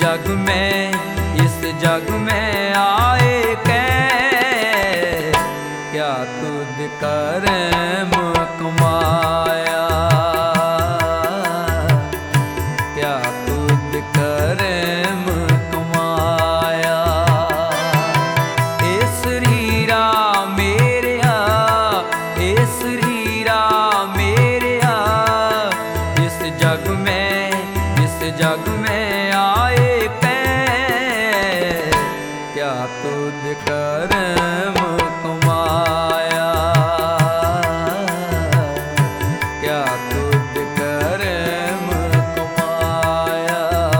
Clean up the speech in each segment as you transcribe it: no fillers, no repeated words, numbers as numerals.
जग में आए कै क्या तुद करम कमाया, क्या तुद करम कमाया। ए शरीरा मेरेया, ए शरीरा मेरेया, इस जग में आए कै क्या तुद करम कमाया, क्या तुद करम कमाया।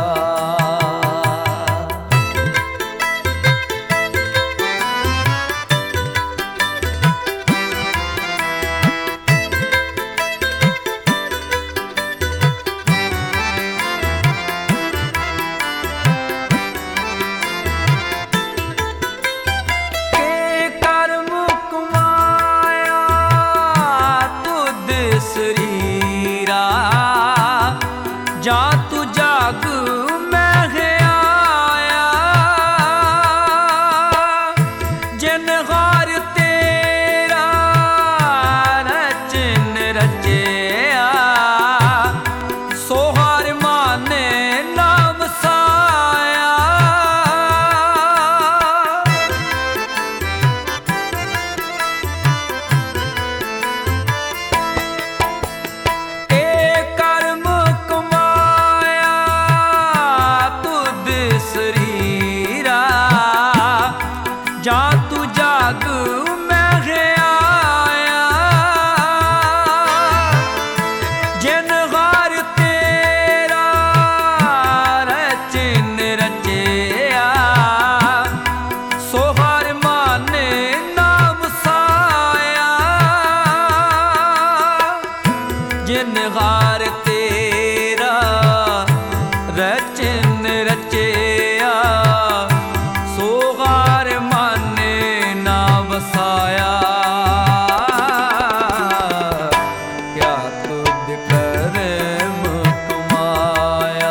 शरीरा जा तू जग में आया, जिन हार तेरा रचन रचया, सो हार माने नाम साया। शरीरा जा तू जग में आया, जिन हार तेरा रचन रचया, सो हार माने नाम साया। जिन हार तेरा रचन रचया, सो हार माने ना बसाया। क्या तुद करम कमाया,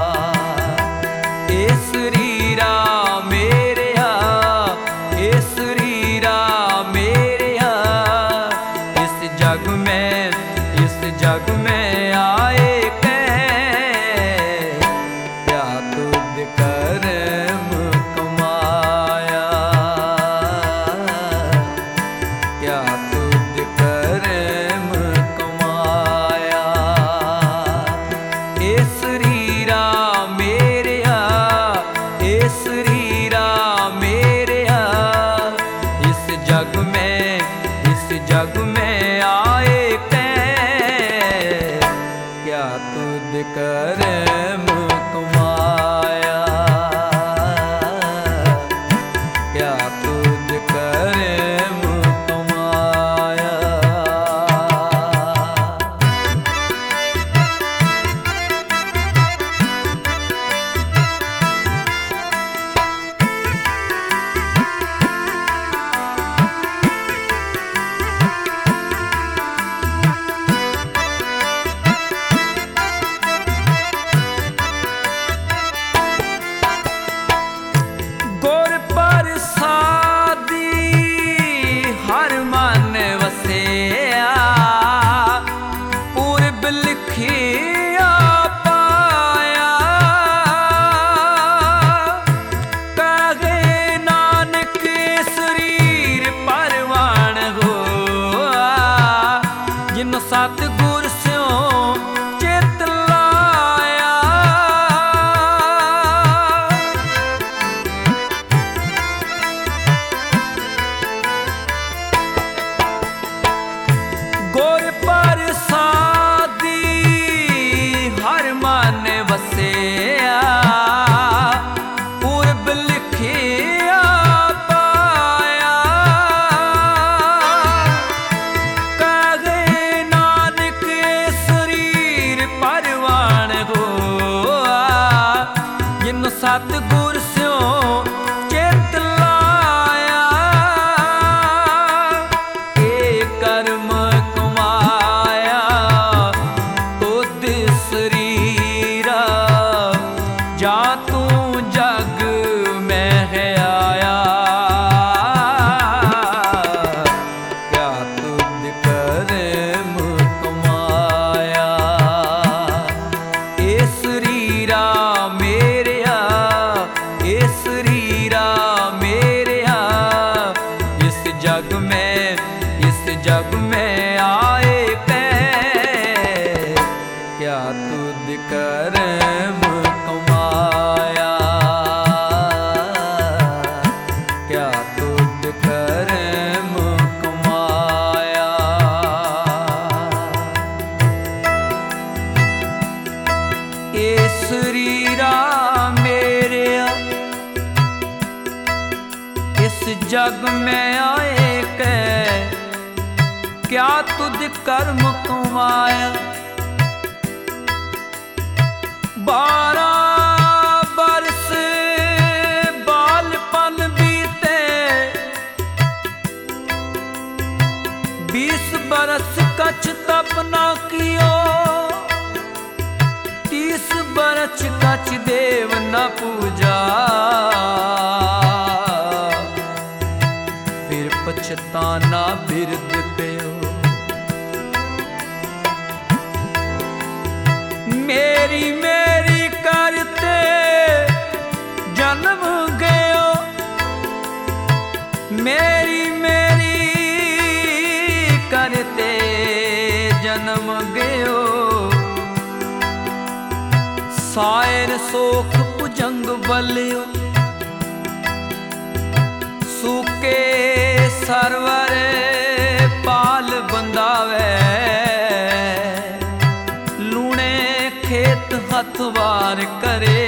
ए शरीरा मेरेया, ए शरीरा मेरेया, इस जग में आए कै क्या तुद करम कमाया, क्या तुद करम कमाया। ए शरीरा मेरेया, ए शरीरा मेरेया, इस जग में आए कै क्या तुद करम कमाया, क्या तुद करम कमाया। गुर प्रसादी हर मन वसेया, पूरब लिखिया पाया। कहे नानक शरीर परवान होआ, जिन सतगुर स्यों चित लाया। गुर प्रसादी हर मन वसेया, पूरब लिखिया पाया। कहे नानक शरीर परवान होआ, जिन सतगुर स्यों चित लाया। ए कर्म कमाया तुद शरीरा जा तू जग में है आया, क्या तुझ कर्म कमाया। ए शरीरा मेरेया, ए शरीरा मेरेया, इस जग में आए कै, क्या तुझ कर्म कमाया, क्या तुझ कर्म कमाया। ए शरीरा मेरेया, इस जग में आए कै, क्या तुझ कर्म कमाया। 12 बरस बालपन बीते, 20 बरस कछ तप न कियो, 30 बरस कछ देव न पूजा, फिर पछताना बिरद प्यो। मेरी मेरी करते जन्म गयो, मेरी मेरी करते जन्म गयो। सायर सोख भुजंग बलियो, सूके सरवर पाल बंदावे, खेत हथ वार करे,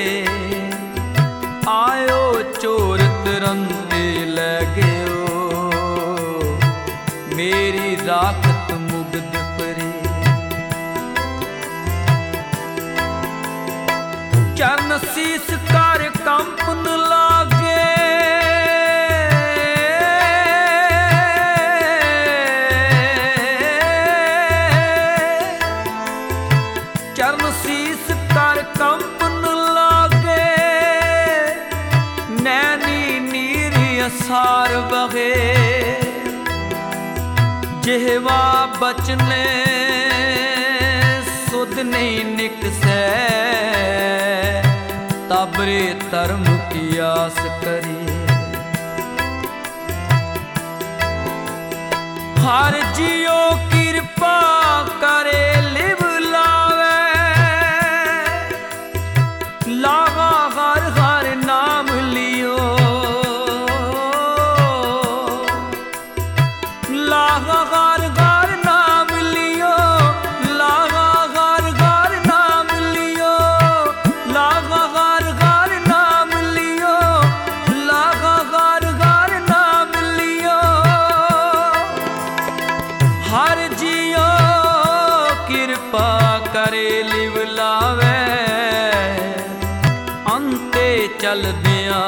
आयो चोर तरंते ले गयो, मेरी राखत मुग्ध परे। चरण शीस कर कंपन लागे, चरण शीस कर कंपन लागे, नैनी नीर असार बहे, जिहवा बचने सुध नहीं निकसे, तबरे धर्म की आस करी। हर जियो कृपा करे लिव लावे, लावा हर हर नाम लियो, लावा हर हर नाम लियो, लावा हर हर नाम लियो, लावा हर हर नाम लियो, लावा हर हर नाम लियो। हर जियो कृपा करे लिव लावे, अंते चलदियां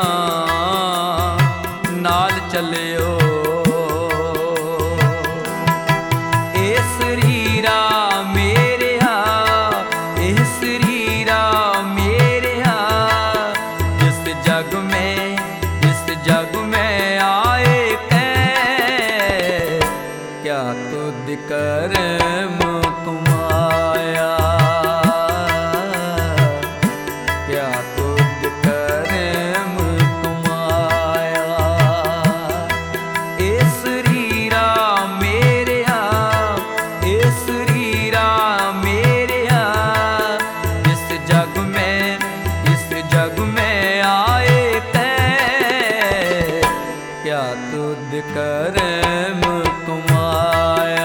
नाल चलियो। ए शरीरा मेरेया, ए शरीरा मेरेया, इस जग में आए कै, क्या तुझ कर्म कमाया, क्या तुझ कर्म कमाया। ए शरीरा मेरेया, ए शरीरा मेरेया, इस जग में आए कै, क्या तुझ कर्म कमाया,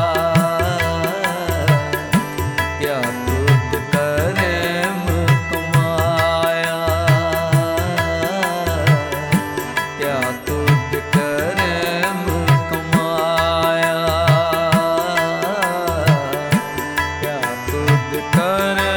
क्या तुझ कर्म कमाया, क्या तुझ कर्म कमाया, क्या तुझ कर्म